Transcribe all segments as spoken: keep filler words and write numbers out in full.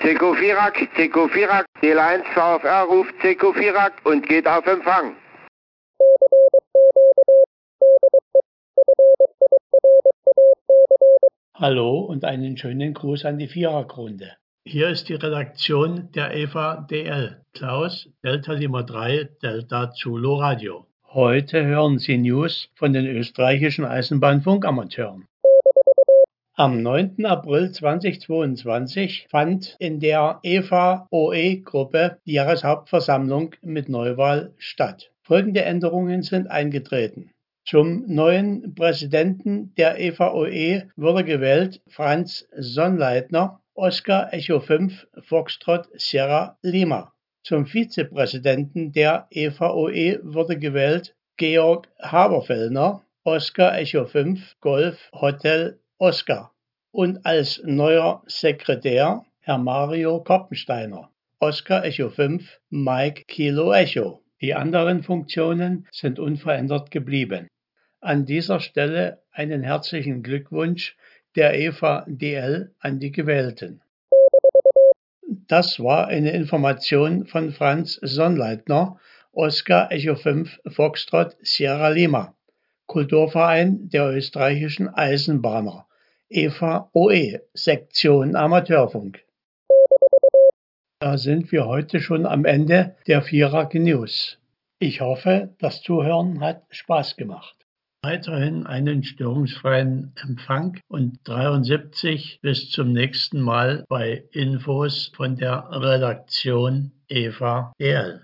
Zekofirak, Zekofirak, D L eins V F R ruft Zekofirak und geht auf Empfang. Hallo und einen schönen Gruß an die Vierergrunde. Hier ist die Redaktion der E V A D L. Klaus, Delta Lima drei, Delta Zulu Radio. Heute hören Sie News von den österreichischen Eisenbahnfunkamateuren. Am neunten April zweitausendzweiundzwanzig fand in der E V A O E-Gruppe die Jahreshauptversammlung mit Neuwahl statt. Folgende Änderungen sind eingetreten. Zum neuen Präsidenten der E V A O E wurde gewählt Franz Sonnleitner, Oscar Echo fünf, Foxtrot Sierra Lima. Zum Vizepräsidenten der E V A O E wurde gewählt Georg Haberfellner, Oscar Echo fünf, Golf Hotel Oscar. Und als neuer Sekretär Herr Mario Koppensteiner, Oscar Echo fünf, Mike Kilo Echo. Die anderen Funktionen sind unverändert geblieben. An dieser Stelle einen herzlichen Glückwunsch der E V A D L an die Gewählten. Das war eine Information von Franz Sonnleitner, Oscar Echo fünf Foxtrot Sierra Lima, Kulturverein der österreichischen Eisenbahner, E V A O E, Sektion Amateurfunk. Da sind wir heute schon am Ende der Vierer News. Ich hoffe, das Zuhören hat Spaß gemacht. Weiterhin einen störungsfreien Empfang und dreiundsiebzig bis zum nächsten Mal bei Infos von der Redaktion E V A D L.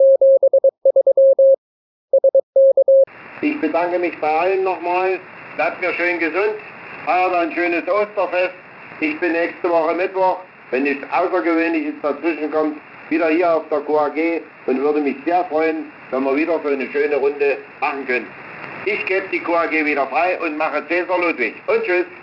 Ich bedanke mich bei allen nochmal. Bleibt mir schön gesund. Feiert ein schönes Osterfest. Ich bin nächste Woche Mittwoch, wenn nichts Außergewöhnliches dazwischen kommt, wieder hier auf der Q A G und würde mich sehr freuen, wenn wir wieder so eine schöne Runde machen können. Ich gebe die Q A G wieder frei und mache Cäsar Ludwig. Und tschüss.